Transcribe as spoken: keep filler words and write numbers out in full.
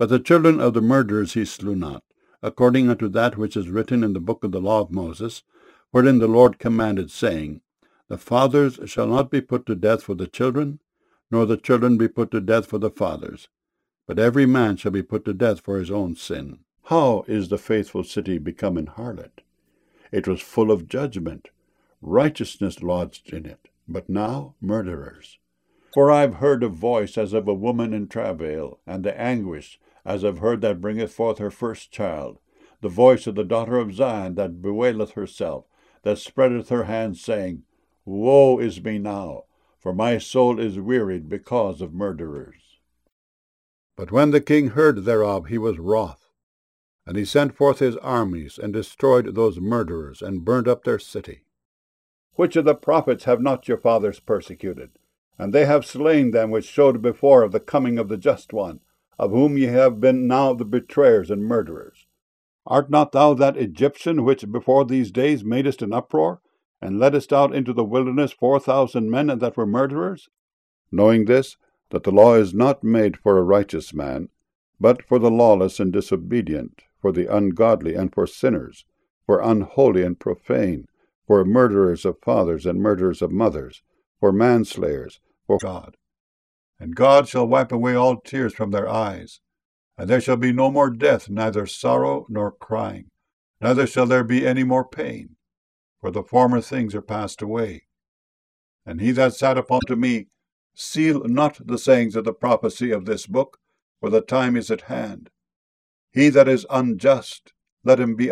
But the children of the murderers he slew not, according unto that which is written in the book of the law of Moses, wherein the Lord commanded, saying, The fathers shall not be put to death for the children, nor the children be put to death for the fathers, but every man shall be put to death for his own sin. How is the faithful city become an harlot? It was full of judgment, righteousness lodged in it, but now murderers. For I have heard a voice as of a woman in travail, and the anguish as of her that bringeth forth her first child, the voice of the daughter of Zion that bewaileth herself, that spreadeth her hands, saying, Woe is me now, for my soul is wearied because of murderers. But when the king heard thereof, he was wroth, and he sent forth his armies, and destroyed those murderers, and burnt up their city. Which of the prophets have not your fathers persecuted? And they have slain them which showed before of the coming of the just one, of whom ye have been now the betrayers and murderers. Art not thou that Egyptian which before these days madest an uproar, and leddest out into the wilderness four thousand men that were murderers? Knowing this, that the law is not made for a righteous man, but for the lawless and disobedient, for the ungodly and for sinners, for unholy and profane, for murderers of fathers and murderers of mothers, for manslayers, for God. And God shall wipe away all tears from their eyes, and there shall be no more death, neither sorrow nor crying, neither shall there be any more pain, for the former things are passed away. And he that sat upon to me, seal not the sayings of the prophecy of this book, for the time is at hand. He that is unjust, let him be